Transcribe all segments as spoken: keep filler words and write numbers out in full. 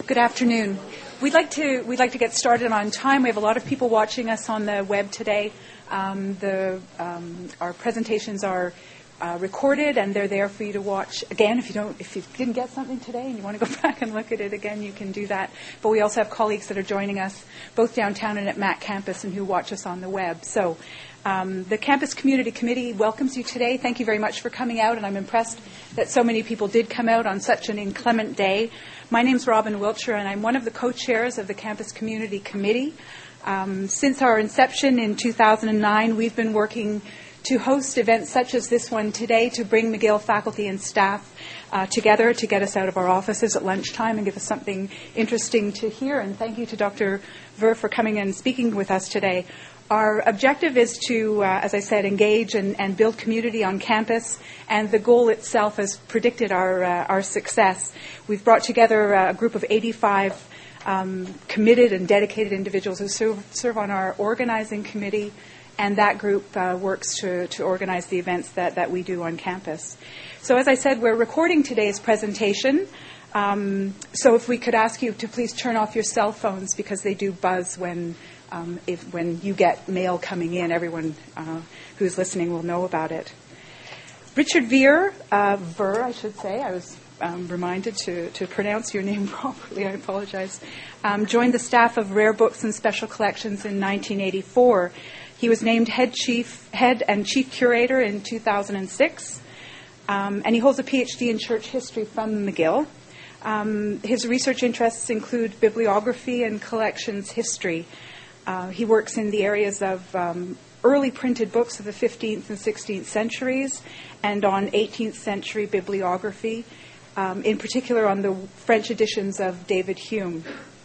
Good afternoon. We'd like to we'd like to get started on time. We have a lot of people watching us on the web today. Um, the um, our presentations are uh, recorded and they're there for you to watch again. If you don't, if you didn't get something today and you want to go back and look at it again, you can do that. But we also have colleagues that are joining us both downtown and at Mac Campus and who watch us on the web. So. Um, the Campus Community Committee welcomes you today. Thank you very much for coming out, and I'm impressed that so many people did come out on such an inclement day. My name's Robin Wiltshire, and I'm one of the co-chairs of the Campus Community Committee. Um, since our inception in two thousand nine, we've been working to host events such as this one today to bring McGill faculty and staff uh, together to get us out of our offices at lunchtime and give us something interesting to hear. And thank you to Doctor Ver for coming and speaking with us today. Our objective is to, uh, as I said, engage and, and build community on campus, and the goal itself has predicted our uh, our success. We've brought together a group of eighty-five um, committed and dedicated individuals who serve, serve on our organizing committee, and that group uh, works to, to organize the events that, that we do on campus. So as I said, we're recording today's presentation. Um, so if we could ask you to please turn off your cell phones because they do buzz when Um, if when you get mail coming in, everyone uh, who's listening will know about it. Richard Veer, uh, Ver, I should say, I was um, reminded to, to pronounce your name properly, I apologize, um, joined the staff of Rare Books and Special Collections in nineteen eighty-four. He was named head chief, head and chief curator in two thousand six, um, and he holds a P H D in church history from McGill. Um, his research interests include bibliography and collections history. Uh, he works in the areas of um, early printed books of the fifteenth and sixteenth centuries and on eighteenth century bibliography, um, in particular on the French editions of David Hume.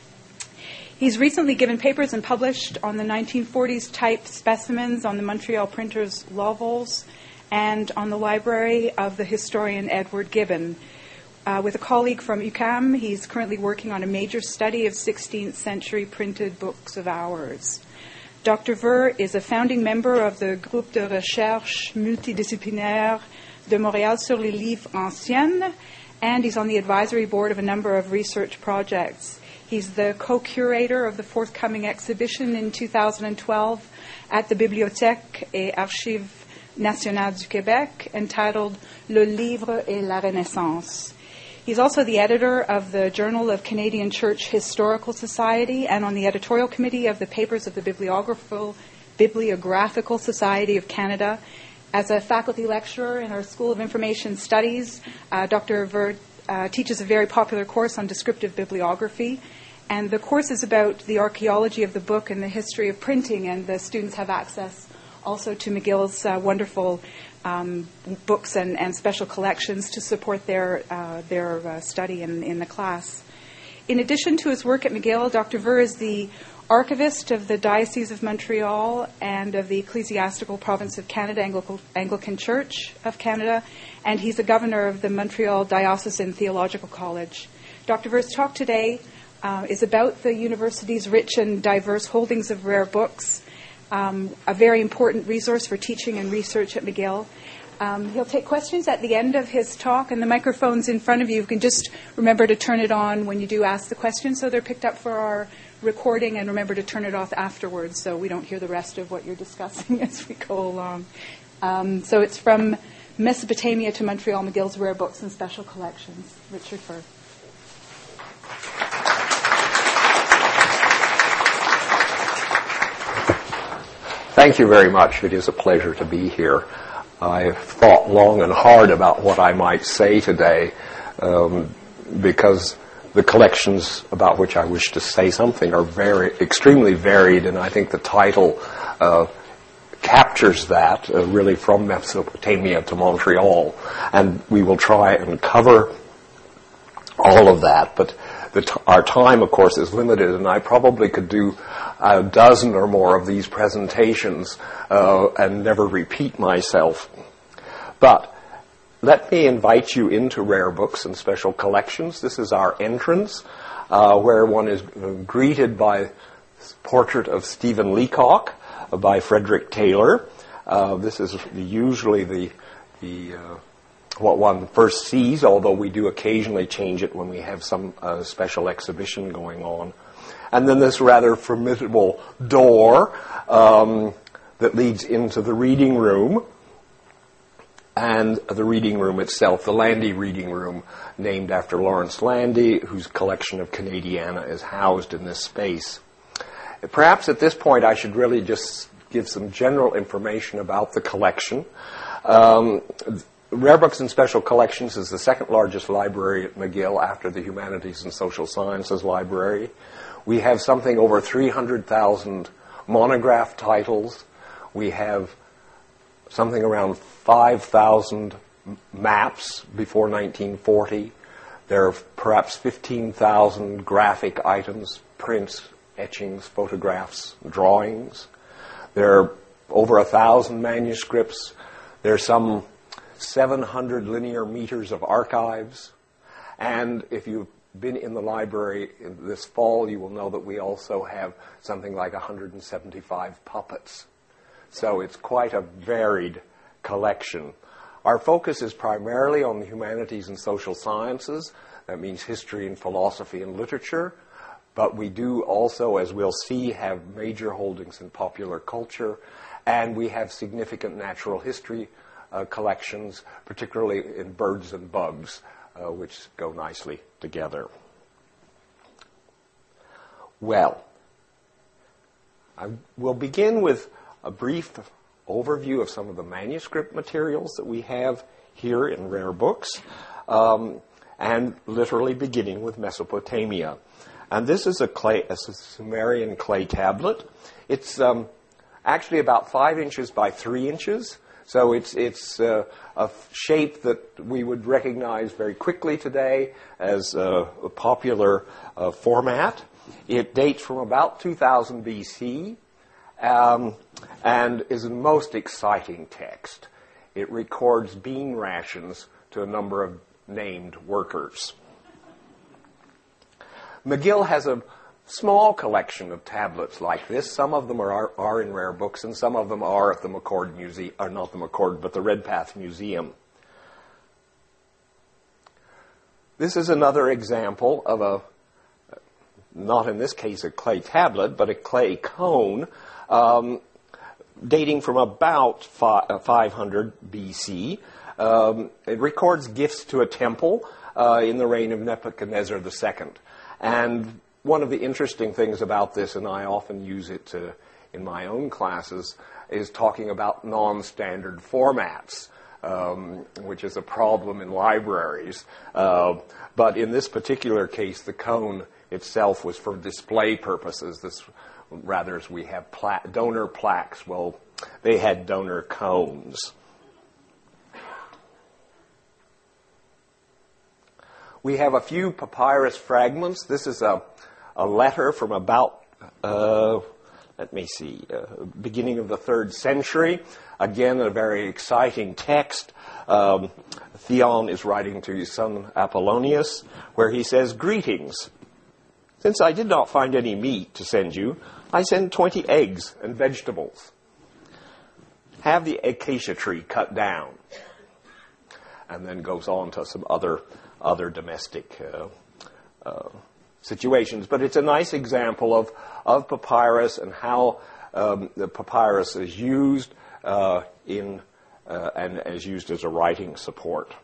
He's recently given papers and published on the nineteen forties type specimens on the Montreal printers Lovells and on the library of the historian Edward Gibbon. Uh, with a colleague from U Q A M, he's currently working on a major study of sixteenth century printed books of hours. Doctor Ver is a founding member of the Groupe de Recherche Multidisciplinaire de Montréal sur les livres anciens, and he's on the advisory board of a number of research projects. He's the co-curator of the forthcoming exhibition in two thousand twelve at the Bibliothèque et Archives Nationales du Québec entitled Le Livre et la Renaissance. He's also the editor of the Journal of Canadian Church Historical Society and on the editorial committee of the Papers of the Bibliographical, Bibliographical Society of Canada. As a faculty lecturer in our School of Information Studies, uh, Doctor Ver uh, teaches a very popular course on descriptive bibliography. And the course is about the archaeology of the book and the history of printing, and the students have access also to McGill's uh, wonderful Um, books and, and special collections to support their uh, their uh, study in, in the class. In addition to his work at McGill, Doctor Ver is the archivist of the Diocese of Montreal and of the Ecclesiastical Province of Canada, Anglican, Anglican Church of Canada, and he's the governor of the Montreal Diocesan Theological College. Doctor Ver's talk today uh, is about the university's rich and diverse holdings of rare books, Um, a very important resource for teaching and research at McGill. Um, he'll take questions at the end of his talk, and the microphone's in front of you. You can just remember to turn it on when you do ask the question, so they're picked up for our recording, and remember to turn it off afterwards so we don't hear the rest of what you're discussing as we go along. Um, so it's from Mesopotamia to Montreal, McGill's Rare Books and Special Collections. Richard Ver. Thank you very much. It is a pleasure to be here. I've thought long and hard about what I might say today um, because the collections about which I wish to say something are very, extremely varied, and I think the title uh, captures that uh, really from Mesopotamia to Montreal. And we will try and cover all of that, but the t- our time, of course, is limited, and I probably could do a dozen or more of these presentations uh, and never repeat myself. But let me invite you into Rare Books and Special Collections. This is our entrance, uh, where one is greeted by the portrait of Stephen Leacock uh, by Frederick Taylor. Uh, this is usually the the uh, what one first sees, although we do occasionally change it when we have some uh, special exhibition going on. And then this rather formidable door um, that leads into the reading room, and the reading room itself, the Landy Reading Room, named after Lawrence Landy, whose collection of Canadiana is housed in this space. Perhaps at this point I should really just give some general information about the collection. Um, Rare Books and Special Collections is the second largest library at McGill after the Humanities and Social Sciences Library. We have something over three hundred thousand monograph titles. We have something around five thousand maps before nineteen forty. There are perhaps fifteen thousand graphic items, prints, etchings, photographs, drawings. There are over a thousand manuscripts. There are some seven hundred linear meters of archives. And if you've been in the library this fall, you will know that we also have something like one hundred seventy-five puppets. So it's quite a varied collection. Our focus is primarily on the humanities and social sciences. That means history and philosophy and literature. But we do also, as we'll see, have major holdings in popular culture. And we have significant natural history uh, collections, particularly in birds and bugs, uh, which go nicely together. Well, I will begin with a brief overview of some of the manuscript materials that we have here in Rare Books, um, and literally beginning with Mesopotamia. And this is a, clay, a Sumerian clay tablet. It's um, actually about five inches by three inches. So it's it's uh, a shape that we would recognize very quickly today as uh, a popular uh, format. It dates from about two thousand B C um, and is a most exciting text. It records bean rations to a number of named workers. McGill has a small collection of tablets like this. Some of them are, are in Rare Books, and some of them are at the McCord Museum, or not the McCord, but the Redpath Museum. This is another example of a, not in this case a clay tablet, but a clay cone, um, dating from about five hundred B C. Um, it records gifts to a temple uh, in the reign of Nebuchadnezzar the Second. And one of the interesting things about this, and I often use it to, in my own classes, is talking about non-standard formats, um, which is a problem in libraries. Uh, but in this particular case, the cone itself was for display purposes. This, rather, as we have pla- donor plaques, well, they had donor cones. We have a few papyrus fragments. This is a, a letter from about, uh, let me see, uh, beginning of the third century. Again, a very exciting text. Um, Theon is writing to his son Apollonius, where he says, "Greetings. Since I did not find any meat to send you, I send twenty eggs and vegetables. Have the acacia tree cut down." And then goes on to some other other domestic uh, uh, situations. But it's a nice example of, of papyrus and how um, the papyrus is used uh, in uh, and is used as a writing support.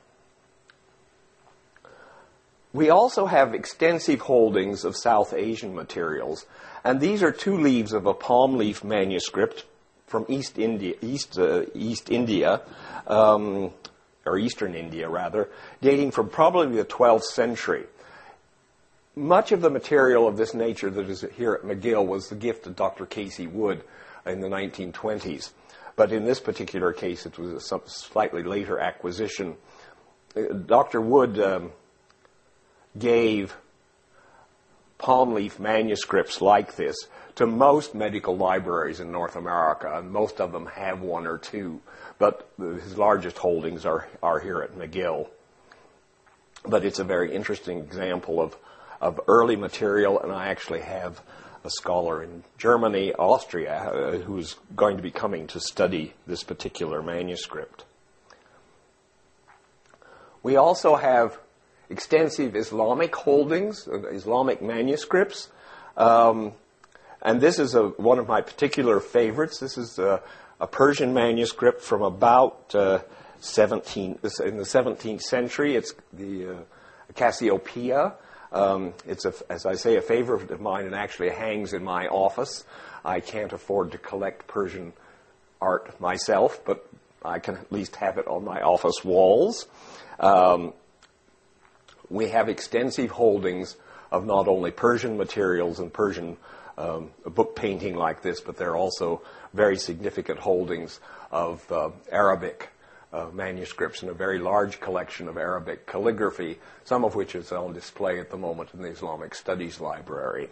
We also have extensive holdings of South Asian materials, and these are two leaves of a palm leaf manuscript from East India, East, uh, East India, um, or Eastern India, rather, dating from probably the twelfth century. Much of the material of this nature that is here at McGill was the gift of Doctor Casey Wood in the nineteen twenties. But in this particular case, it was a slightly later acquisition. Doctor Wood um, gave palm leaf manuscripts like this to most medical libraries in North America, and most of them have one or two. But his largest holdings are, are here at McGill. But it's a very interesting example of, of early material, and I actually have a scholar in Germany, Austria, uh, who's going to be coming to study this particular manuscript. We also have extensive Islamic holdings, uh, Islamic manuscripts. Um, and this is a, one of my particular favorites. This is a, a Persian manuscript from about uh, seventeen in the seventeenth century. It's the uh, Cassiopeia. Um, it's, a, as I say, a favorite of mine, and actually hangs in my office. I can't afford to collect Persian art myself, but I can at least have it on my office walls. Um, we have extensive holdings of not only Persian materials and Persian um, book painting like this, but there are also very significant holdings of uh, Arabic uh, manuscripts and a very large collection of Arabic calligraphy, some of which is on display at the moment in the Islamic Studies Library.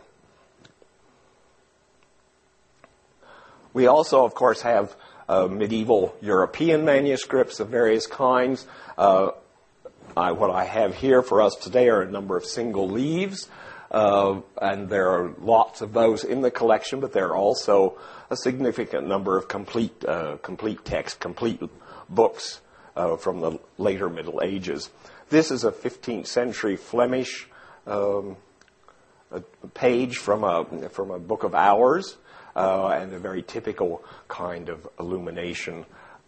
We also, of course, have uh, medieval European manuscripts of various kinds. Uh, I, what I have here for us today are a number of single leaves, uh, and there are lots of those in the collection, but there are also a significant number of complete, uh, complete text, complete books uh, from the later Middle Ages. This is a fifteenth century Flemish um, a page from a, from a book of Hours, uh, and a very typical kind of illumination.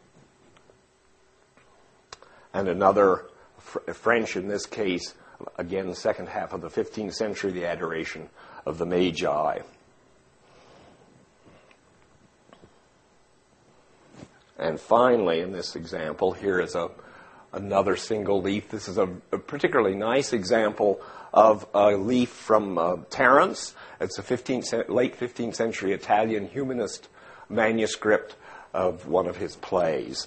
And another French, in this case, again, the second half of the fifteenth century, the Adoration of the Magi. And finally, in this example, here is a another single leaf. This is a, a particularly nice example of a leaf from uh, Terence. It's a fifteenth, late fifteenth century Italian humanist manuscript of one of his plays.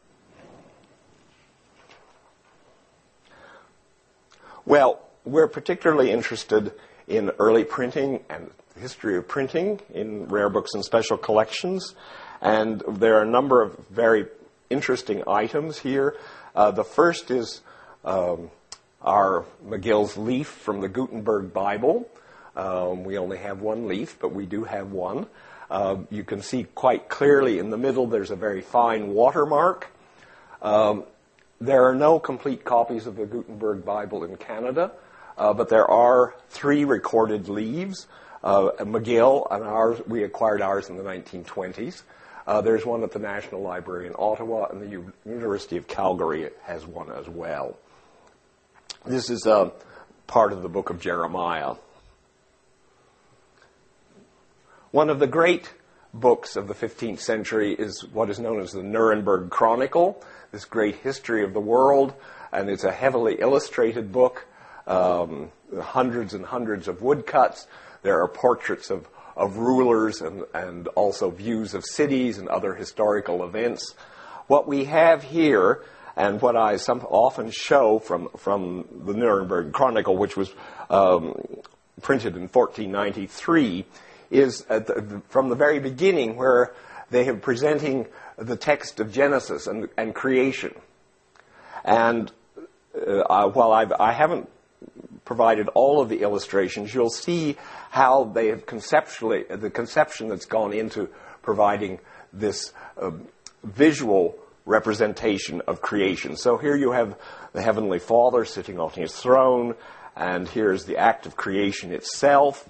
Well, we're particularly interested in early printing and the history of printing in rare books and special collections. And there are a number of very interesting items here. Uh, the first is um, our McGill's leaf from the Gutenberg Bible. Um, we only have one leaf, but we do have one. Uh, you can see quite clearly in the middle there's a very fine watermark. Um, There are no complete copies of the Gutenberg Bible in Canada, uh, but there are three recorded leaves. Uh, McGill and ours, we acquired ours in the nineteen twenties. Uh, there's one at the National Library in Ottawa, and the U- University of Calgary has one as well. This is uh, part of the book of Jeremiah. One of the great books of the fifteenth century is what is known as the Nuremberg Chronicle, this great history of the world, and it's a heavily illustrated book, um, hundreds and hundreds of woodcuts. There are portraits of, of rulers and, and also views of cities and other historical events. What we have here, and what I some, often show from, from the Nuremberg Chronicle, which was um, printed in fourteen ninety-three, is at the, from the very beginning, where they have presenting the text of Genesis and, and creation. And uh, while I've, I haven't provided all of the illustrations, you'll see how they have conceptually, the conception that's gone into providing this uh, visual representation of creation. So here you have the Heavenly Father sitting on his throne, and here's the act of creation itself.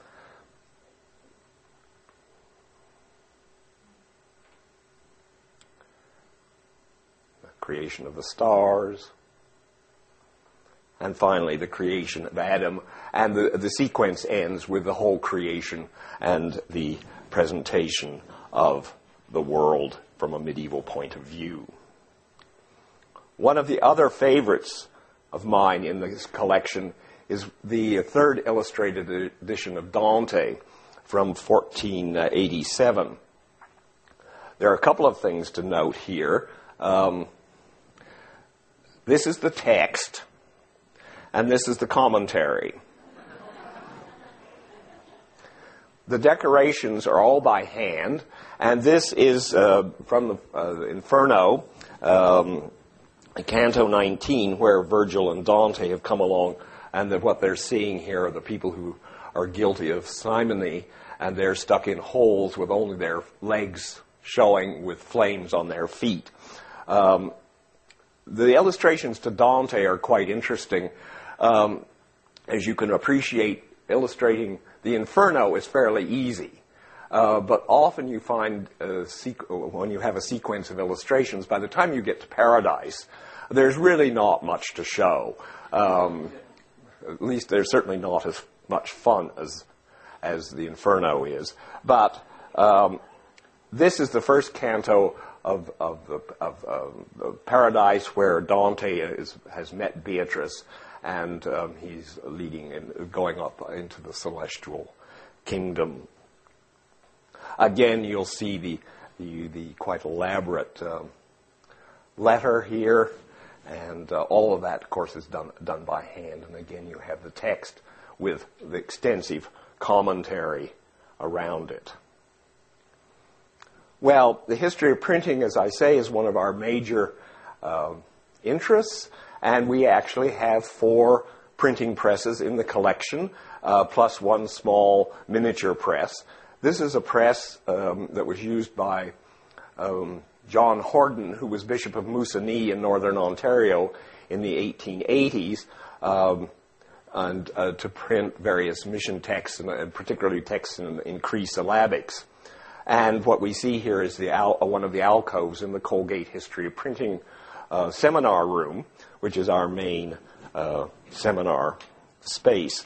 Creation of the stars, and finally the creation of Adam, and the, the sequence ends with the whole creation and the presentation of the world from a medieval point of view. One of the other favorites of mine in this collection is the third illustrated edition of Dante from fourteen eighty-seven. There are a couple of things to note here. Um, This is the text, and this is the commentary. The decorations are all by hand, and this is uh, from the uh, Inferno, um, Canto nineteen, where Virgil and Dante have come along, and that what they're seeing here are the people who are guilty of simony, and they're stuck in holes with only their legs showing with flames on their feet. Um, the illustrations to Dante are quite interesting. Um, as you can appreciate, illustrating the Inferno is fairly easy. Uh, but often you find, a sequ- when you have a sequence of illustrations, by the time you get to Paradise, there's really not much to show. Um, at least there's certainly not as much fun as as the Inferno is. But um, this is the first canto of of, of, of uh, Paradise, where Dante is, has met Beatrice, and um, he's leading and going up into the celestial kingdom. Again, you'll see the the, the quite elaborate um, letter here, and uh, all of that, of course, is done done by hand. And again, you have the text with the extensive commentary around it. Well, the history of printing, as I say, is one of our major uh, interests, and we actually have four printing presses in the collection, uh, plus one small miniature press. This is a press um, that was used by um, John Horden, who was Bishop of Moosonee in northern Ontario in the eighteen eighties, um, and uh, to print various mission texts, and uh, particularly texts in, in Cree syllabics. And what we see here is the al- one of the alcoves in the Colgate History of Printing uh, seminar room, which is our main uh, seminar space.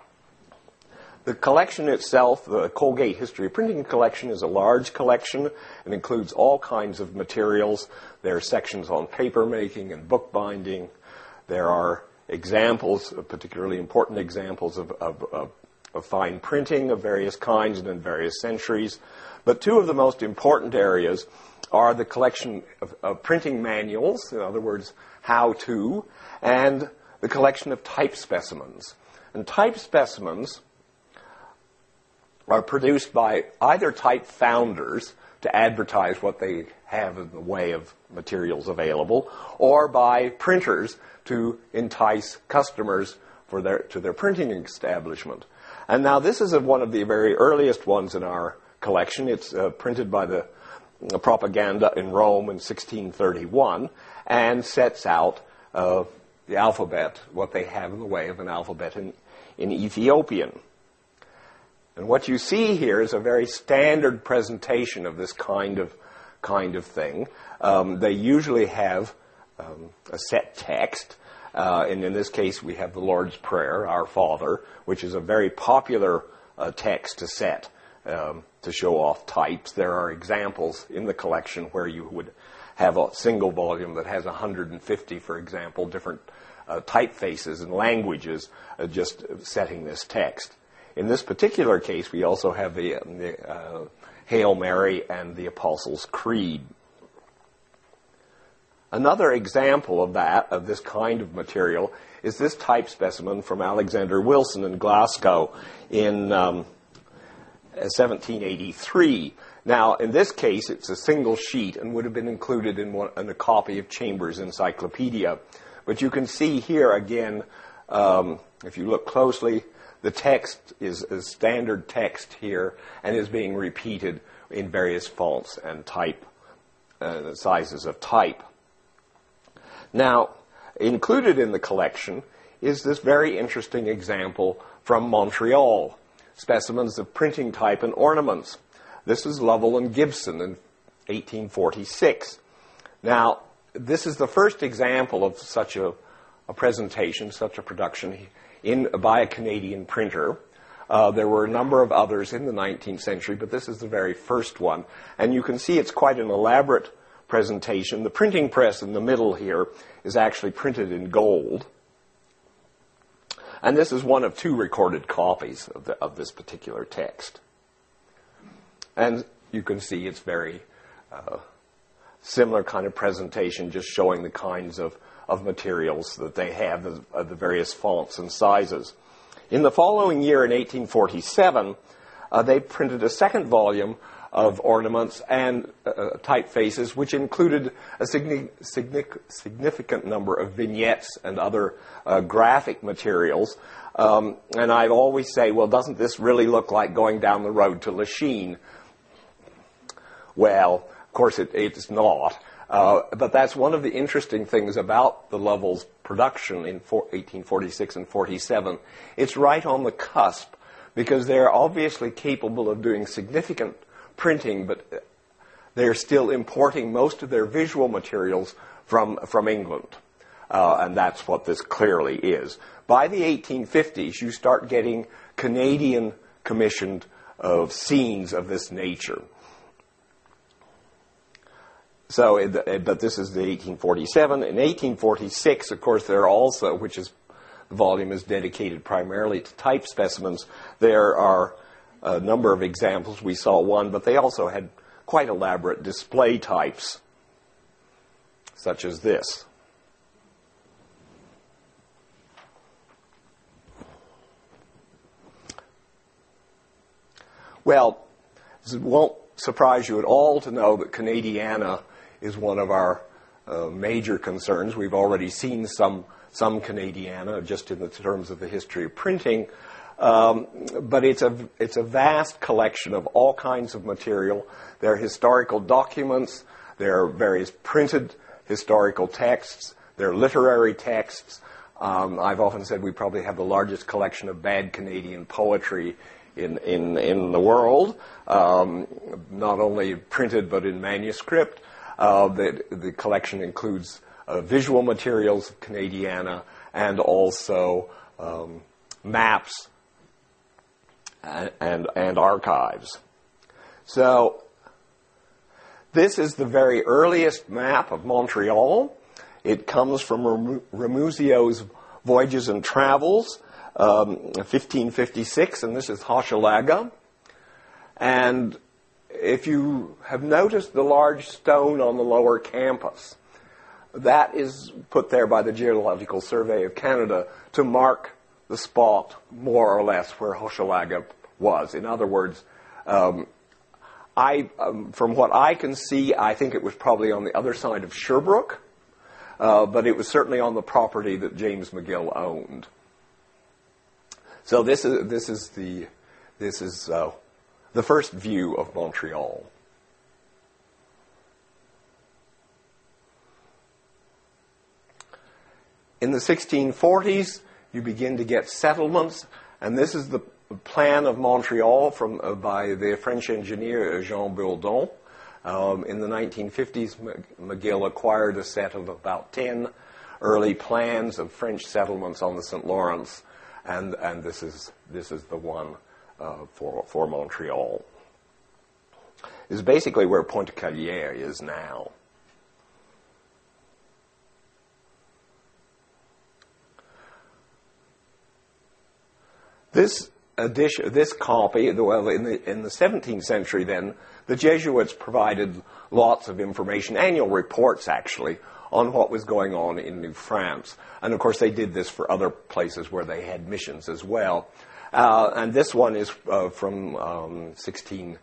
The collection itself, the Colgate History of Printing collection, is a large collection and includes all kinds of materials. There are sections on paper making and bookbinding. There are examples, particularly important examples of, of, of, of fine printing of various kinds and in various centuries. But two of the most important areas are the collection of, of printing manuals, in other words, how to, and the collection of type specimens. And type specimens are produced by either type founders to advertise what they have in the way of materials available, or by printers to entice customers for their to their printing establishment. And now this is a, one of the very earliest ones in our collection. It's uh, printed by the, the Propaganda in Rome in sixteen thirty-one, and sets out uh, the alphabet, what they have in the way of an alphabet in, in Ethiopian. And what you see here is a very standard presentation of this kind of kind of thing. Um, they usually have um, a set text, uh, and in this case we have the Lord's Prayer, Our Father, which is a very popular uh, text to set um, to show off types. There are examples in the collection where you would have a single volume that has one hundred fifty, for example, different uh, typefaces and languages uh, just setting this text. In this particular case, we also have the, the uh, Hail Mary and the Apostles' Creed. Another example of that, of this kind of material, is this type specimen from Alexander Wilson in Glasgow in um, seventeen eighty-three. Now, in this case, it's a single sheet and would have been included in, one, in a copy of Chambers' Encyclopedia. But you can see here again, um, if you look closely, the text is a standard text here and is being repeated in various fonts and type uh, sizes of type. Now, included in the collection is this very interesting example from Montreal, specimens of printing type and ornaments. This is Lovell and Gibson in eighteen forty-six. Now, this is the first example of such a, a presentation, such a production in by a Canadian printer. Uh, there were a number of others in the nineteenth century, but this is the very first one. And you can see it's quite an elaborate presentation. The printing press in the middle here is actually printed in gold. And this is one of two recorded copies of, the, of this particular text. And you can see it's very uh, similar kind of presentation, just showing the kinds of, of materials that they have, the, uh, the various fonts and sizes. In the following year, in eighteen forty-seven, uh, they printed a second volume of ornaments and uh, typefaces, which included a signi- signi- significant number of vignettes and other uh, graphic materials. Um, and I'd always say, well, doesn't this really look like going down the road to Lachine? Well, of course it, it's not. Uh, but that's one of the interesting things about the Lovell's production in eighteen forty-six and forty-seven. It's right on the cusp, because they're obviously capable of doing significant printing, but they're still importing most of their visual materials from, from England. Uh, and that's what this clearly is. By the eighteen fifties, you start getting Canadian commissioned of scenes of this nature. So, but this is the eighteen forty-seven. In eighteen forty-six, of course, there are also, which is, the volume is dedicated primarily to type specimens, there are a number of examples. We saw one, but they also had quite elaborate display types, such as this. Well, it won't surprise you at all to know that Canadiana is one of our uh, major concerns. We've already seen some some Canadiana just in the terms of the history of printing, um, but it's a it's a vast collection of all kinds of material. There are historical documents, there are various printed historical texts, there are literary texts. Um, I've often said we probably have the largest collection of bad Canadian poetry in in in the world, um, not only printed but in manuscript. Uh, the, the collection includes uh, visual materials of Canadiana and also um, maps and, and, and archives. So this is the very earliest map of Montreal. It comes from Rem- Ramusio's Voyages and Travels, um, fifteen fifty-six, and this is Hochelaga. And if you have noticed the large stone on the lower campus, that is put there by the Geological Survey of Canada to mark the spot, more or less, where Hochelaga was. In other words, um, I, um, from what I can see, I think it was probably on the other side of Sherbrooke, uh, but it was certainly on the property that James McGill owned. So this is this is the this is. Uh, The first view of Montreal. In the sixteen forties, you begin to get settlements, and this is the plan of Montreal from uh, by the French engineer Jean Bourdon. Um, in the nineteen fifties, McGill acquired a set of about ten early plans of French settlements on the Saint Lawrence, and and this is this is the one. Uh, for for Montreal. Is basically where Pointe-Callière is now. This edition, this copy, well, in the in the seventeenth century, then the Jesuits provided lots of information, annual reports actually, on what was going on in New France, and of course they did this for other places where they had missions as well. Uh, and this one is uh, from um, sixteen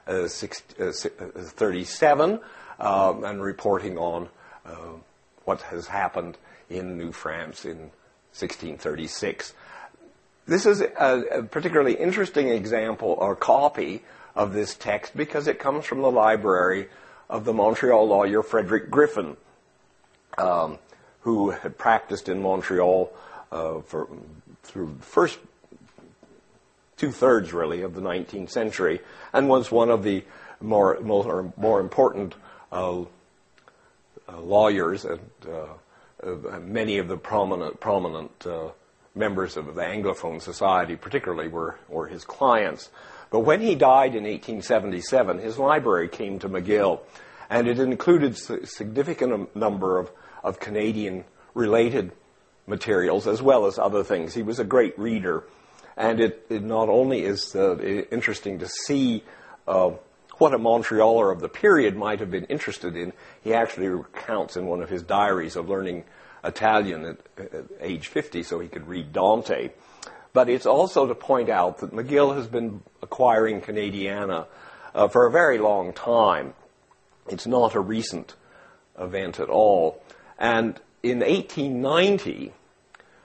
thirty-seven, uh, and reporting on uh, what has happened in New France in sixteen thirty-six. This is a, a particularly interesting example or copy of this text because it comes from the library of the Montreal lawyer Frederick Griffin, um, who had practiced in Montreal uh, for through the first two-thirds, really, of the nineteenth century, and was one of the more more, more important uh, uh, lawyers, and uh, uh, many of the prominent prominent uh, members of the Anglophone Society, particularly, were were his clients. But when he died in eighteen seventy-seven, his library came to McGill, and it included a significant number of, of Canadian-related materials, as well as other things. He was a great reader. And it, it not only is uh, interesting to see uh, what a Montrealer of the period might have been interested in, he actually recounts in one of his diaries of learning Italian at, at age fifty so he could read Dante. But it's also to point out that McGill has been acquiring Canadiana uh, for a very long time. It's not a recent event at all. And in eighteen ninety,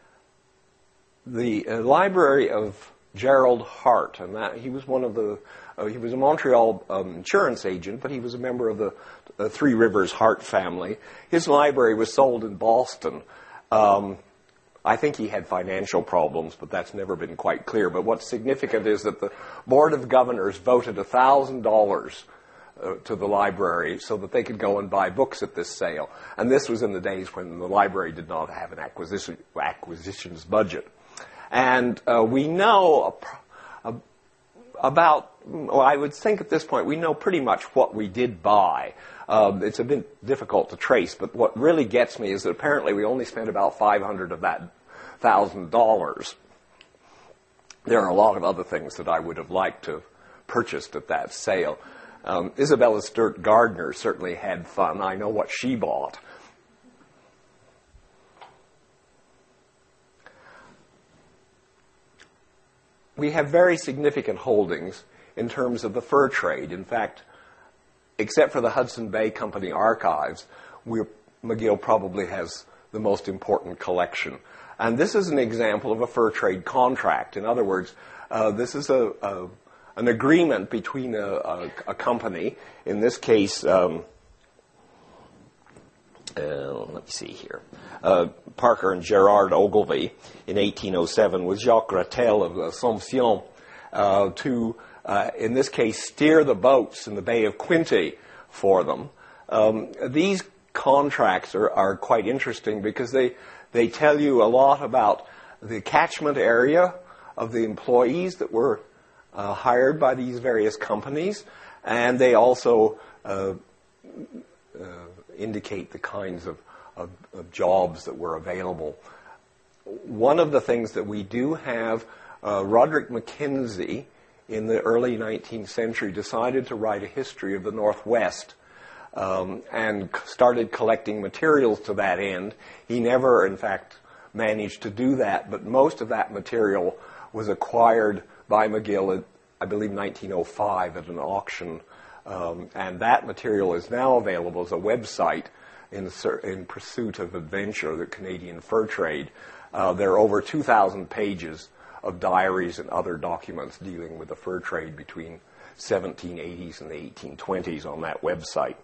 the uh, library of Gerald Hart, and that he was one of the Uh, he was a Montreal um, insurance agent, but he was a member of the, the Three Rivers Hart family. His library was sold in Boston. Um, I think he had financial problems, but that's never been quite clear. But what's significant is that the Board of Governors voted one thousand dollars uh, to the library so that they could go and buy books at this sale. And this was in the days when the library did not have an acquisition, acquisitions budget. And uh, we know a, a, about, well, I would think at this point, we know pretty much what we did buy. Um, it's a bit difficult to trace, but what really gets me is that apparently we only spent about five hundred of that one thousand dollars. There are a lot of other things that I would have liked to have purchased at that sale. Um, Isabella Sturt Gardner certainly had fun. I know what she bought. We have very significant holdings in terms of the fur trade. In fact, except for the Hudson Bay Company archives, we're, McGill probably has the most important collection. And this is an example of a fur trade contract. In other words, uh, this is a, a, an agreement between a, a, a company, in this case, um, uh, let me see here, uh, Parker and Gerard Ogilvy in eighteen oh seven with Jacques Grattel of Assomption uh, to Uh, in this case, steer the boats in the Bay of Quinte for them. Um, these contracts are, are quite interesting because they, they tell you a lot about the catchment area of the employees that were uh, hired by these various companies, and they also uh, uh, indicate the kinds of, of, of jobs that were available. One of the things that we do have, uh, Roderick Mackenzie, in the early nineteenth century, decided to write a history of the Northwest um, and started collecting materials to that end. He never, in fact, managed to do that, but most of that material was acquired by McGill at, I believe, nineteen oh five at an auction, um, and that material is now available as a website in, in Pursuit of Adventure, the Canadian Fur Trade. Uh, there are over two thousand pages of diaries and other documents dealing with the fur trade between seventeen eighties and the eighteen twenties on that website.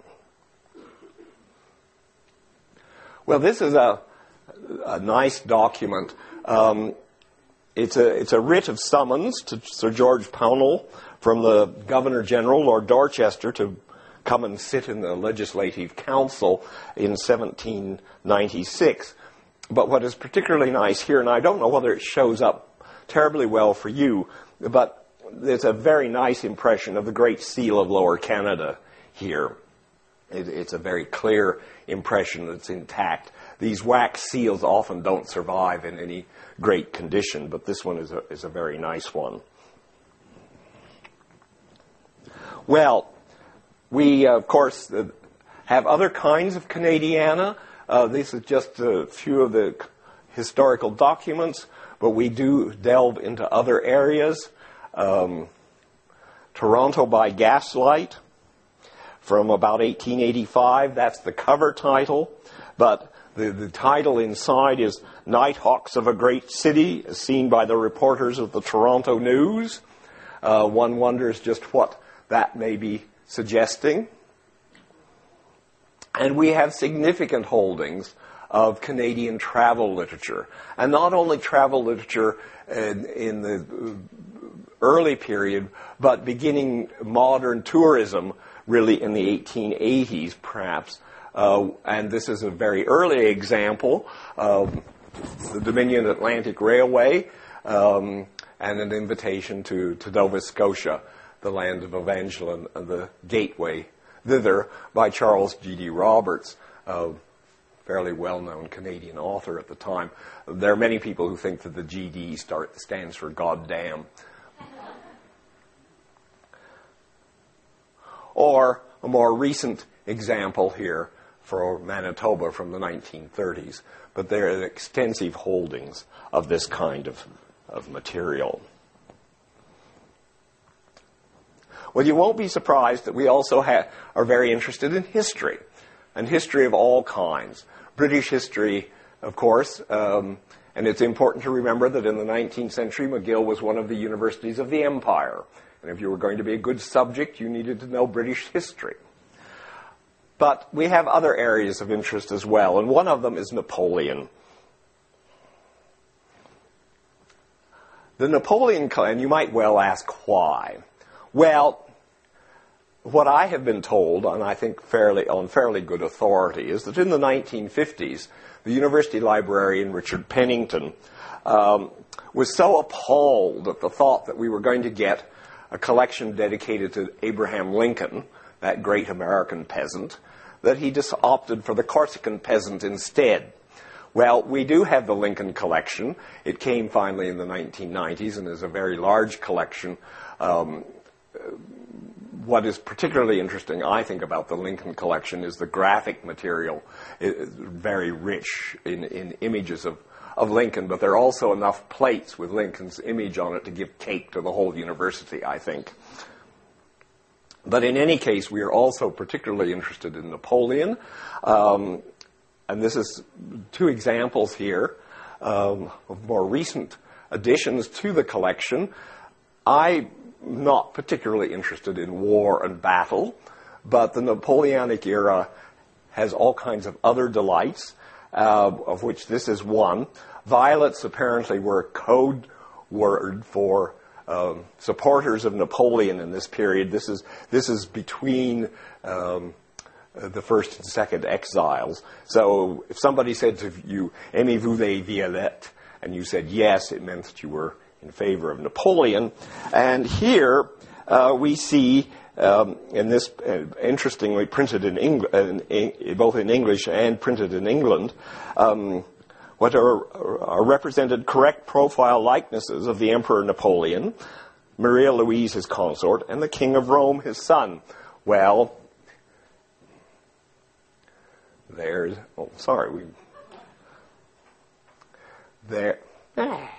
Well, this is a, a nice document. Um, it's a it's a writ of summons to Sir George Pownall from the Governor General, Lord Dorchester, to come and sit in the Legislative Council in seventeen ninety-six. But what is particularly nice here, and I don't know whether it shows up terribly well for you, but there's a very nice impression of the Great Seal of Lower Canada here. It, it's a very clear impression that's intact. These wax seals often don't survive in any great condition, but this one is a, is a very nice one. Well, we, uh, of course, uh, have other kinds of Canadiana. Uh, this is just a few of the historical documents, but we do delve into other areas. Um, Toronto by Gaslight from about eighteen eighty-five. That's the cover title. But the, the title inside is Nighthawks of a Great City, as seen by the reporters of the Toronto News. Uh, one wonders just what that may be suggesting. And we have significant holdings of Canadian travel literature. And not only travel literature in, in the early period, but beginning modern tourism really in the eighteen eighties, perhaps. Uh, and this is a very early example of the Dominion Atlantic Railway um, and an invitation to, to Nova Scotia, the land of Evangeline, and the gateway thither by Charles G D Roberts, a fairly well-known Canadian author at the time. There are many people who think that the G D start, stands for goddamn. Or a more recent example here for Manitoba from the nineteen thirties. But there are extensive holdings of this kind of, of material. Well, you won't be surprised that we also ha- are very interested in history, and history of all kinds. British history, of course, um, And it's important to remember that in the nineteenth century, McGill was one of the universities of the empire. And if you were going to be a good subject, you needed to know British history. But we have other areas of interest as well, and one of them is Napoleon. The Napoleon, and you might well ask why. Well, what I have been told, and I think fairly on fairly good authority, is that in the nineteen fifties, the university librarian Richard Pennington um, was so appalled at the thought that we were going to get a collection dedicated to Abraham Lincoln, that great American peasant, that he just opted for the Corsican peasant instead. Well, we do have the Lincoln collection. It came finally in the nineteen nineties and is a very large collection. Um, what is particularly interesting, I think, about the Lincoln collection is the graphic material. It's very rich in, in images of, of Lincoln, but there are also enough plates with Lincoln's image on it to give cake to the whole university, I think. But in any case, we are also particularly interested in Napoleon. Um, and this is two examples here um, of more recent additions to the collection. I'm not particularly interested in war and battle, but the Napoleonic era has all kinds of other delights, uh, of which this is one. Violets apparently were a code word for Um, supporters of Napoleon in this period. This is this is between um, the first and second exiles. So if somebody said to you, "Aimez-vous les violettes?" and you said yes, it meant that you were in favor of Napoleon. And here uh, we see, um, in this uh, interestingly printed in, Eng- in, in both in English and printed in England, um, what are, are represented correct profile likenesses of the Emperor Napoleon, Maria Louise, his consort, and the King of Rome, his son. Well, there's, oh, sorry, we, there, ah,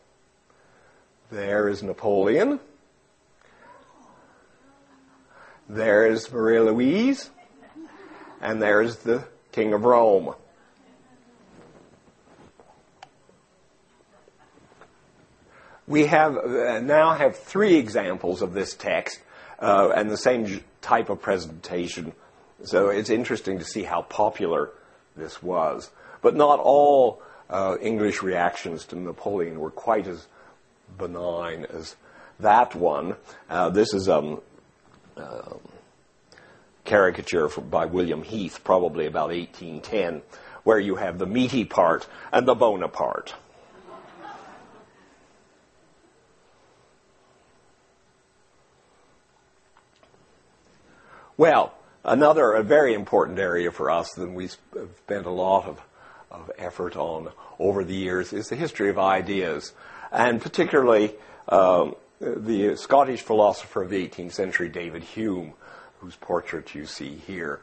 there is Napoleon. There is Maria Louise, and there's the King of Rome. We have uh, now have three examples of this text uh, and the same j- type of presentation. So it's interesting to see how popular this was. But not all uh, English reactions to Napoleon were quite as benign as that one. Uh, this is a um, uh, caricature from, by William Heath, probably about eighteen ten, where you have the meaty part and the Bonaparte. Well, another a very important area for us that we've spent a lot of, of effort on over the years is the history of ideas, and particularly um, the Scottish philosopher of the eighteenth century, David Hume, whose portrait you see here.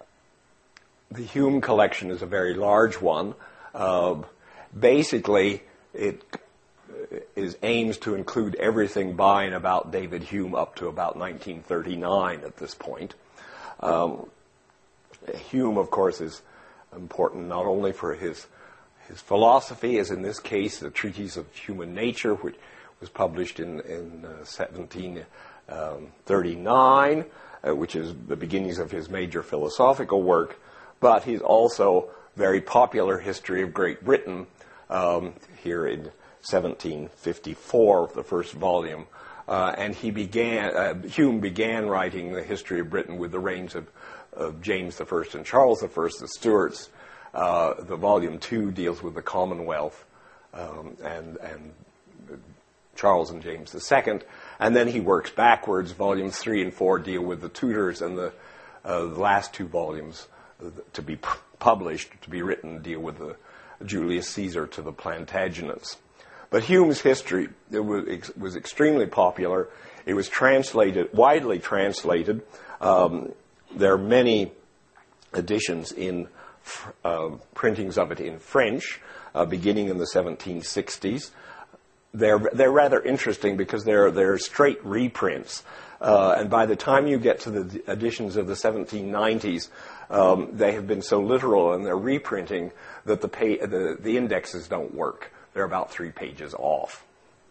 The Hume collection is a very large one. Uh, basically, it is aims to include everything by and about David Hume up to about nineteen thirty-nine at this point. Um, Hume, of course, is important not only for his his philosophy, as in this case, the Treatise of Human Nature, which was published in, in uh, seventeen thirty-nine, uh, which is the beginnings of his major philosophical work, but he's also very popular history of Great Britain, um, here in seventeen fifty-four, the first volume. Uh, and he began, uh, Hume began writing the history of Britain with the reigns of, of James the First and Charles the First, the Stuarts. Uh, the volume two deals with the Commonwealth um, and, and Charles and James the Second. And then he works backwards. Volumes three and four deal with the Tudors, and the, uh, the last two volumes uh, to be p- published, to be written, deal with the Julius Caesar to the Plantagenets. But Hume's history it was, was extremely popular. It was translated, widely translated. Um, there are many editions in uh, printings of it in French, uh, beginning in the seventeen sixties. They're they're rather interesting because they're they're straight reprints, uh, and by the time you get to the editions of the seventeen nineties, um, they have been so literal in their reprinting that the pay, the the indexes don't work. They're about three pages off.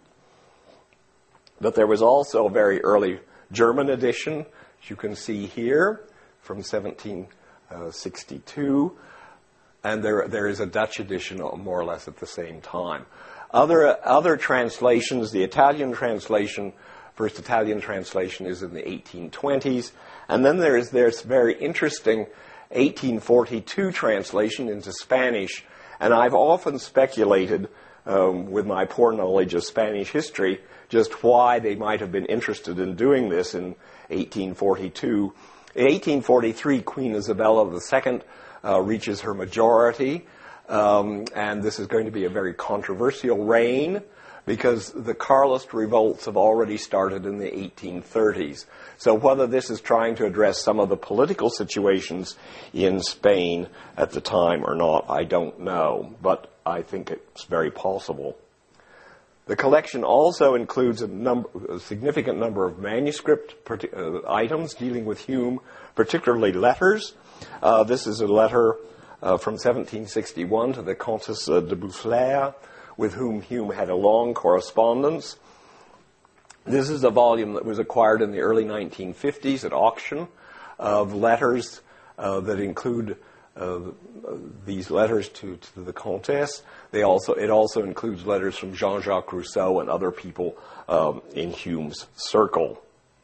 But there was also a very early German edition, as you can see here, from seventeen sixty-two. And there, there is a Dutch edition more or less at the same time. Other, other translations, the Italian translation, first Italian translation is in the eighteen twenties. And then there is this very interesting eighteen forty-two translation into Spanish. And I've often speculated, um, with my poor knowledge of Spanish history, just why they might have been interested in doing this in eighteen forty-two. In eighteen forty-three, Queen Isabella the Second uh, reaches her majority, um, and this is going to be a very controversial reign because the Carlist revolts have already started in the eighteen thirties. So whether this is trying to address some of the political situations in Spain at the time or not, I don't know, but I think it's very possible. The collection also includes a, number, a significant number of manuscript uh, items dealing with Hume, particularly letters. Uh, this is a letter uh, from seventeen sixty-one to the Comtesse de Boufflers, with whom Hume had a long correspondence. This is a volume that was acquired in the early nineteen fifties at auction of letters uh, that include Uh, these letters to, to the Comtesse. They also, it also includes letters from Jean-Jacques Rousseau and other people um, in Hume's circle.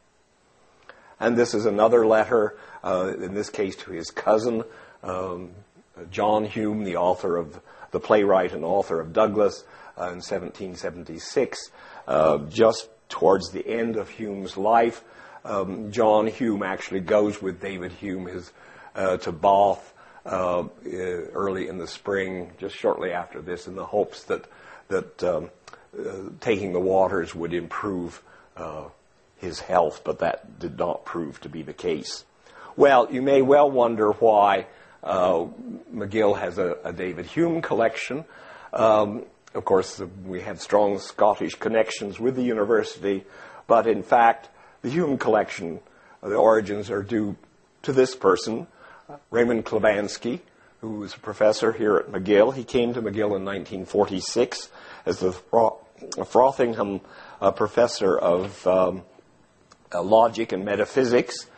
And this is another letter, uh, in this case to his cousin, um, John Hume, the author of the playwright and author of Douglas, uh, in seventeen seventy-six. Uh, just towards the end of Hume's life, um, John Hume actually goes with David Hume his, uh, to Bath Uh, early in the spring, just shortly after this, in the hopes that that um, uh, taking the waters would improve uh, his health, but that did not prove to be the case. Well, you may well wonder why uh, McGill has a, a David Hume collection. Um, of course, we have strong Scottish connections with the university, but in fact, the Hume collection, uh, the origins are due to this person, Raymond Klavansky, who was a professor here at McGill. He came to McGill in nineteen forty-six as the Frothingham uh, professor of um, uh, logic and metaphysics.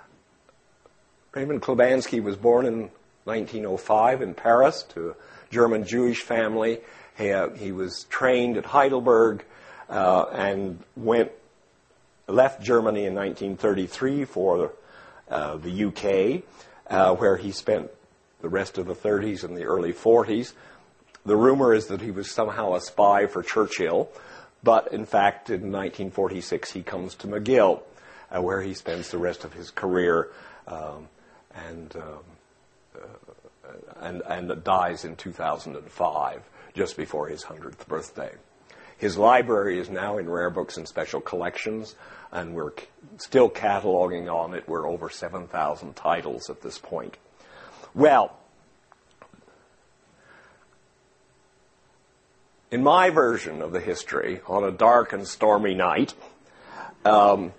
Raymond Klavansky was born in nineteen oh five in Paris to a German Jewish family. He, uh, he was trained at Heidelberg uh, and went left Germany in nineteen thirty-three for uh, the U K. Uh, where he spent the rest of the thirties and the early forties. The rumor is that he was somehow a spy for Churchill, but in fact, in nineteen forty-six, he comes to McGill, uh, where he spends the rest of his career um, and, um, uh, and and dies in two thousand five, just before his hundredth birthday. His library is now in Rare Books and Special Collections, and we're c- still cataloging on it. We're over seven thousand titles at this point. Well, in my version of the history, on a dark and stormy night, um,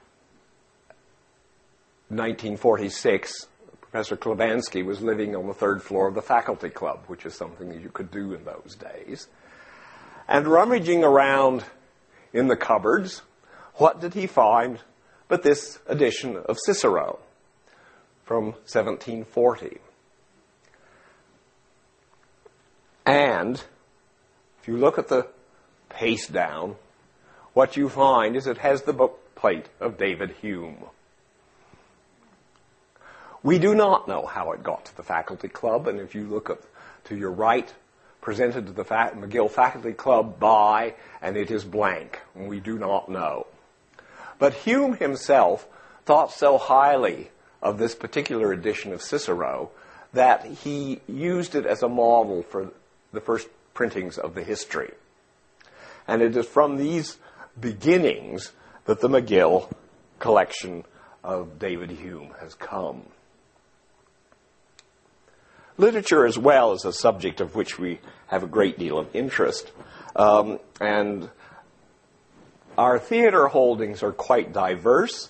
nineteen forty-six, Professor Klavansky was living on the third floor of the faculty club, which is something that you could do in those days. And rummaging around in the cupboards, what did he find but this edition of Cicero from seventeen forty? And if you look at the paste down, what you find is it has the book plate of David Hume. We do not know how it got to the faculty club, and if you look up to your right, presented to the Fa- McGill Faculty Club by, and it is blank. We do not know. But Hume himself thought so highly of this particular edition of Cicero that he used it as a model for the first printings of the history. And it is from these beginnings that the McGill collection of David Hume has come. Literature as well is a subject of which we have a great deal of interest. Um, and our theater holdings are quite diverse.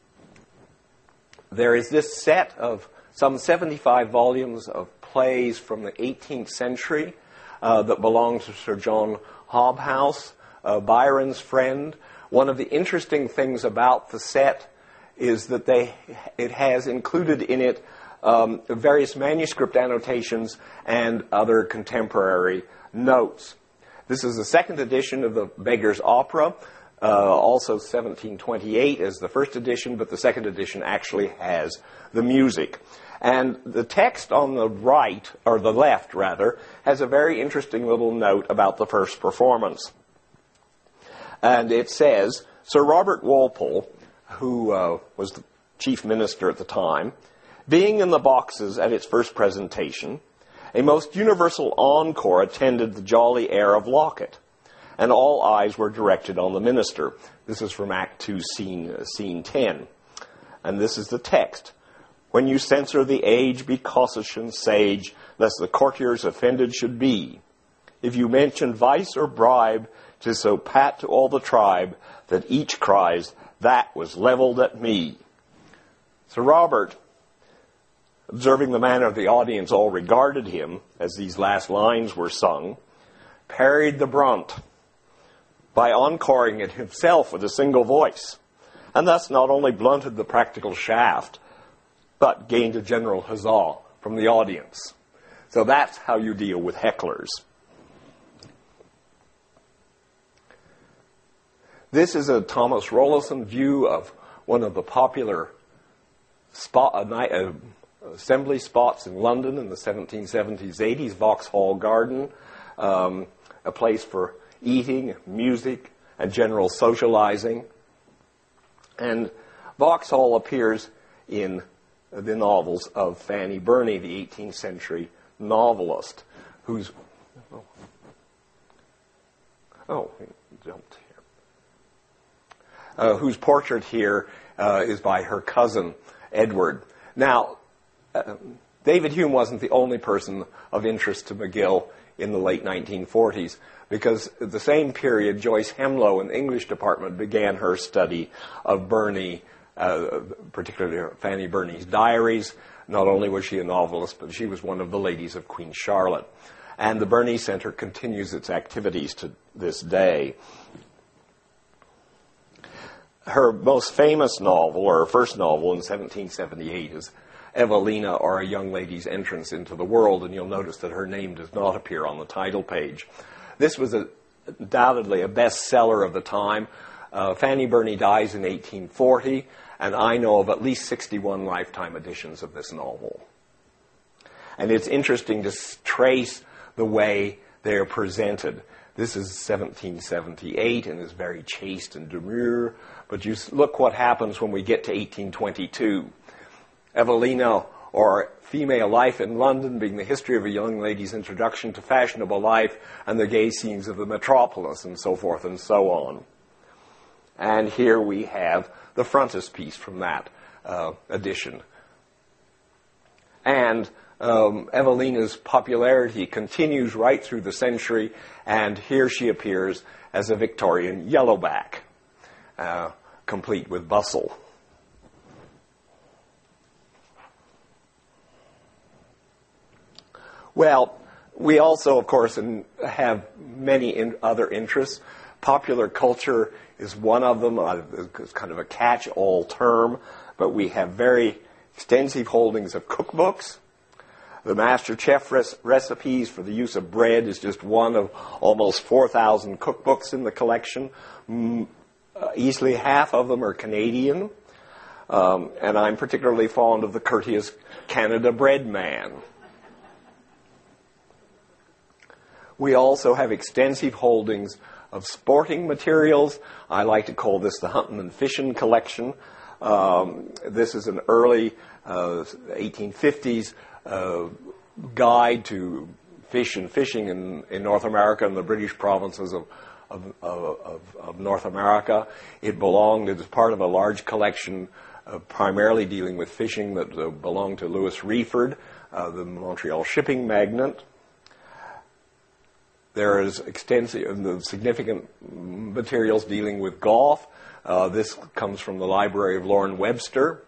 There is this set of some seventy-five volumes of plays from the eighteenth century uh, that belonged to Sir John Hobhouse, uh, Byron's friend. One of the interesting things about the set is that they it has included in it um, various manuscript annotations and other contemporary notes. This is the second edition of the Beggar's Opera, uh, also seventeen twenty-eight as the first edition, but the second edition actually has the music. And the text on the right, or the left rather, has a very interesting little note about the first performance. And it says, Sir Robert Walpole, who uh, was the chief minister at the time, being in the boxes at its first presentation, a most universal encore attended the jolly air of Locket, and all eyes were directed on the minister. This is from Act two, Scene, uh, scene ten. And this is the text. When you censor the age, be cautious and sage, lest the courtiers offended should be. If you mention vice or bribe, 'tis so pat to all the tribe, that each cries, that was levelled at me. Sir Robert, observing the manner the audience all regarded him as these last lines were sung, parried the brunt by encoring it himself with a single voice, and thus not only blunted the practical shaft, but gained a general huzzah from the audience. So that's how you deal with hecklers. This is a Thomas Rollison view of one of the popular spot, uh, night, uh, assembly spots in London in the seventeen seventies, eighties, Vauxhall Garden, um, a place for eating, music, and general socializing. And Vauxhall appears in the novels of Fanny Burney, the eighteenth century novelist, who's... Oh, oh he jumped here. Uh, whose portrait here uh, is by her cousin, Edward. Now, uh, David Hume wasn't the only person of interest to McGill in the late nineteen forties, because at the same period, Joyce Hemlow in the English department began her study of Burney, uh, particularly Fanny Burney's diaries. Not only was she a novelist, but she was one of the ladies of Queen Charlotte. And the Burney Center continues its activities to this day. Her most famous novel, or her first novel in seventeen seventy-eight, is Evelina, or A Young Lady's Entrance into the World, and you'll notice that her name does not appear on the title page. This was a, undoubtedly a bestseller of the time. Uh, Fanny Burney dies in eighteen forty, and I know of at least sixty-one lifetime editions of this novel. And it's interesting to trace the way they're presented. This is seventeen seventy-eight and is very chaste and demure, but you look what happens when we get to eighteen twenty-two. Evelina, or Female Life in London, being the history of a young lady's introduction to fashionable life and the gay scenes of the metropolis, and so forth and so on. And here we have the frontispiece from that uh, edition. And um, Evelina's popularity continues right through the century, and here she appears as a Victorian yellowback, uh, complete with bustle. Well, we also, of course, in, have many in, other interests. Popular culture is one of them. Uh, it's kind of a catch-all term, but we have very extensive holdings of cookbooks. The Master Chef res- recipes for the use of bread is just one of almost four thousand cookbooks in the collection. Mm, uh, easily half of them are Canadian. Um, and I'm particularly fond of the Courteous Canada Bread Man. We also have extensive holdings of sporting materials. I like to call this the Hunting and Fishing collection. Um, this is an early uh, eighteen fifties uh, guide to fish and fishing in, in North America and the British provinces of, of, of, of North America. It belonged, it was part of a large collection uh, primarily dealing with fishing that uh, belonged to Louis Reeford, uh, the Montreal shipping magnate. There is extensive, uh, significant materials dealing with golf. Uh, this comes from the library of Lorne Webster.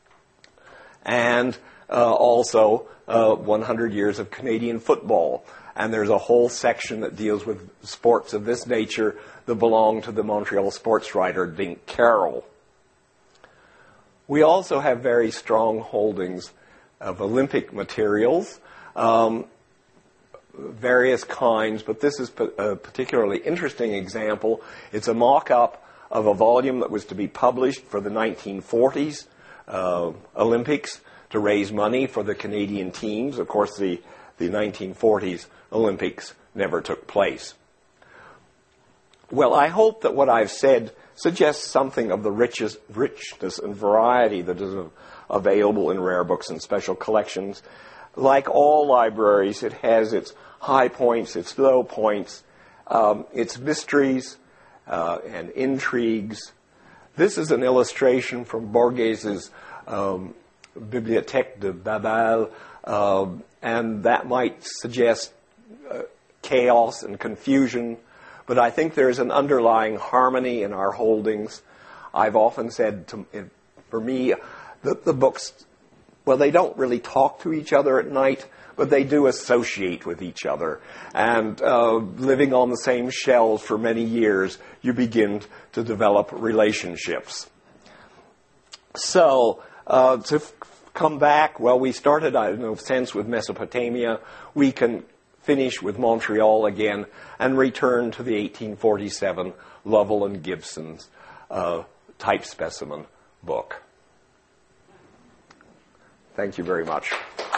And uh, also uh, one hundred years of Canadian football. and there's a whole section that deals with sports of this nature that belong to the Montreal sports writer Dink Carroll. We also have very strong holdings of Olympic materials, um, various kinds, but this is a particularly interesting example. It's a mock-up of a volume that was to be published for the nineteen forties uh, Olympics to raise money for the Canadian teams. Of course, the, the nineteen forties Olympics never took place. Well, I hope that what I've said suggests something of the richest, richness and variety that is available in rare books and special collections. Like all libraries, it has its high points, its low points, um, its mysteries uh, and intrigues. This is an illustration from Borges's um, Bibliothèque de Babel, uh, and that might suggest uh, chaos and confusion, but I think there's an underlying harmony in our holdings. I've often said, to, for me, that the books, well, they don't really talk to each other at night, but they do associate with each other. And uh, living on the same shelves for many years, you begin to develop relationships. So, uh, to f- come back, well, we started, I in a sense, with Mesopotamia. We can finish with Montreal again and return to the eighteen forty-seven Lovell and Gibson's uh, type specimen book. Thank you very much.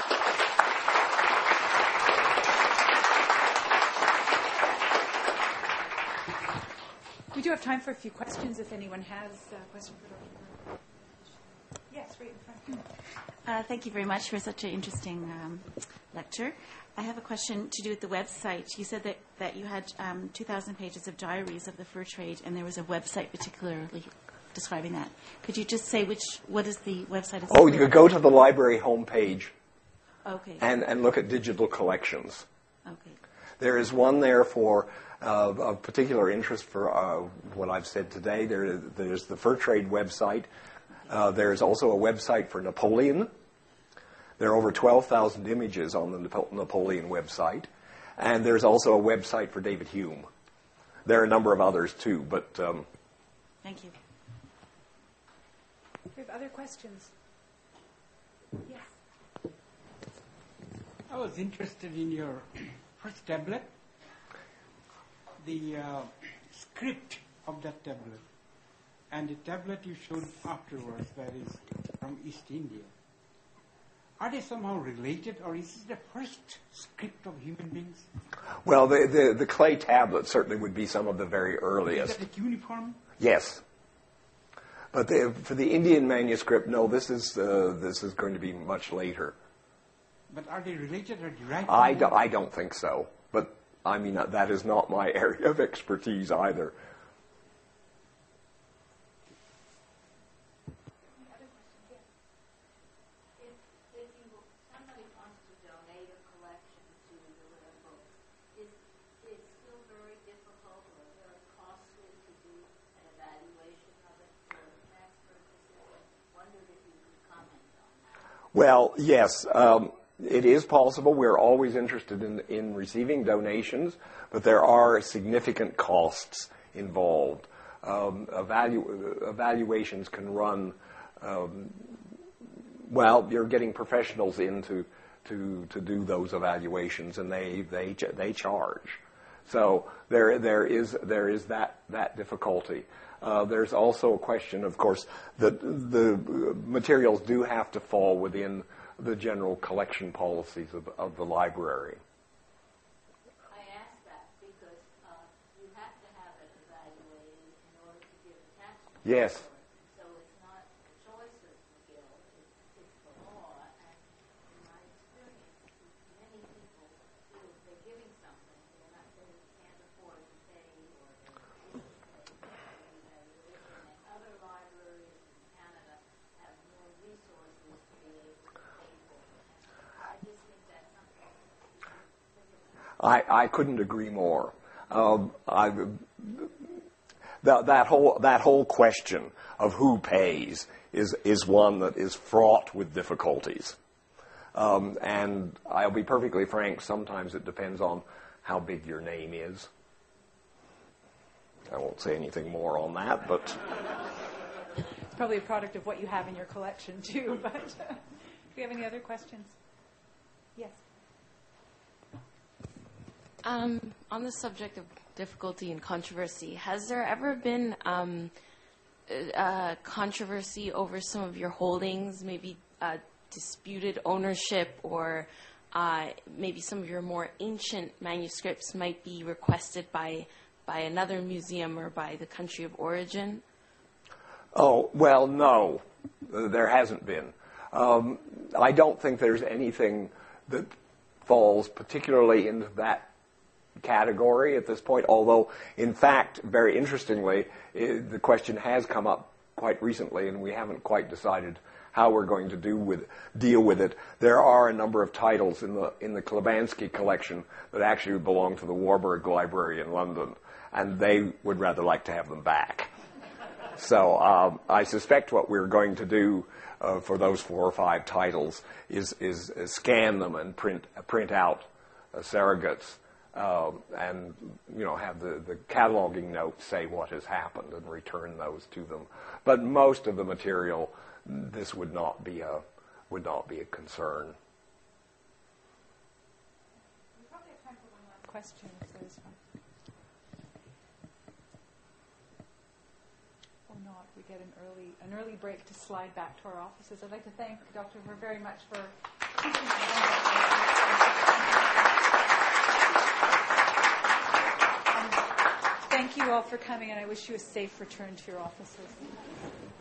We do have time for a few questions if anyone has a question for Doctor Yes, right in front. Uh, thank you very much for such an interesting um, lecture. I have a question to do with the website. You said that, that you had um, two thousand pages of diaries of the fur trade, and there was a website particularly describing that. Could you just say which? What is the website? Itself? Oh, you could go to the library homepage okay. and, and look at digital collections. Okay. There is one there for uh, of particular interest for uh, what I've said today. There, there's the fur trade website. Uh, there's also a website for Napoleon. There are over twelve thousand images on the Napoleon website. And there's also a website for David Hume. There are a number of others, too, but... Um, Thank you. We have other questions. Yes. I was interested in your first tablet, the uh, script of that tablet, and the tablet you showed afterwards, that is from East India. Are they somehow related, or is it the first script of human beings? Well, the, the, the clay tablet certainly would be some of the very earliest. Is that a cuneiform? Yes. But the, for the Indian manuscript, no, this is uh, this is going to be much later. But are they related or derived? I, do, I don't think so. But, I mean, that is not my area of expertise either. Well, yes, um, it is possible. We're always interested in, in receiving donations, but there are significant costs involved. Um, evalu- evaluations can run, um, well, you're getting professionals in to, to, to do those evaluations, and they, they, they charge. So there, there is, there is that, that difficulty. Uh, there's also a question, of course, that the materials do have to fall within the general collection policies of, of the library. I ask that because uh, you have to have it evaluated in order to give attachment. Yes. So it's not a choice of McGill, it's, it's the law. And in my experience, many people feel if they're giving something, they're not, they can't afford to pay or they refuse to pay. And other libraries in Canada have more resources to be able to pay for it. I just think that's something we should think about. I, I couldn't agree more. Um, I, that, that whole that whole question of who pays is is one that is fraught with difficulties. Um, and I'll be perfectly frank, sometimes it depends on how big your name is. I won't say anything more on that, but... It's probably a product of what you have in your collection, too. But uh, do you have any other questions? Yes. Um, on the subject of difficulty and controversy, has there ever been um, uh, controversy over some of your holdings, maybe uh, disputed ownership, or uh, maybe some of your more ancient manuscripts might be requested by by another museum or by the country of origin? Oh, well, no, there hasn't been. Um, I don't think there's anything that falls particularly into that category at this point, although, in fact, very interestingly, it, the question has come up quite recently, and we haven't quite decided how we're going to do with deal with it. There are a number of titles in the in the Klebanski collection that actually belong to the Warburg Library in London, and they would rather like to have them back. So um, I suspect what we're going to do uh, for those four or five titles is is, is scan them and print uh, print out uh, surrogates. Um, and, you know, have the, the cataloging notes say what has happened and return those to them. But most of the material, this would not be a would not be a concern. We probably have time for one last question, if there is one. Or not, we get an early an early break to slide back to our offices. I'd like to thank Doctor Ver very much for teaching us. Thank you all for coming, and I wish you a safe return to your offices.